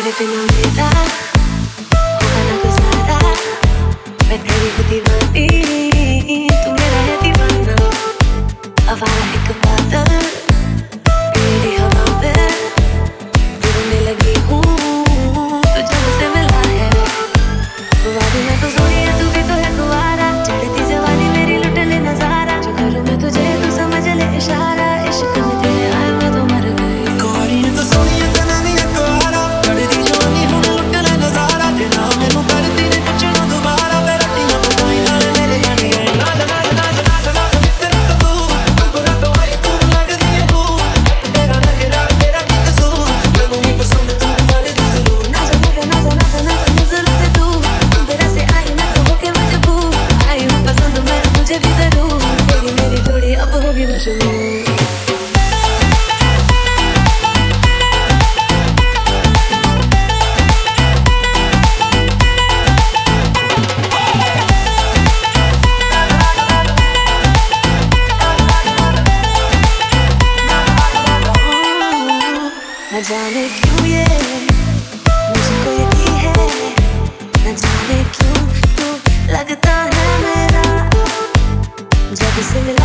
तेरे बिना मेरा होगा ना गुजारा, मैं तेरी हूँ दीवानी, तू मेरा है दीवाना। आवारा एक बादल मेरी हवा में गिरने लगी हूँ, तू जब से मिला है। कुंवारी मैं तो सोई है, तू भी तो है कुंवारा, चढ़ती जवानी मेरी लुटने नजारा। जो करूँ मैं तुझे तू समझ ले इशारा, इश्क में तेरे आए मैं तो मर गई। कुंवारी मैं तो सोई है, तना नहीं है कुंवारा, चढ़ती जवानी हुण लुटने नजारा। जेना मैनू करती ने पुछना दोबारा, मैं रट्टियां पकाई नाल मेरे बन गए। नाच नाच नाच नाच नाच तेरा तो तू बुरा तो आई तू लगदी है तू, तेरा नखरा तेरा की कसूर, मैनू नहीं पसंद तू मारे दी जरूर। नाच नाच नाच नाच नाच नजरों से तू तेरे से आई मैं तो होके मजबूर, आई हूँ पसंद मैं तुझे भी जरूर, तेरी मेरी जोड़ी अब होगी मशहूर। न जाने क्यों ये मुझको यकीन है, न जाने क्यों तू लगता है मेरा, जब से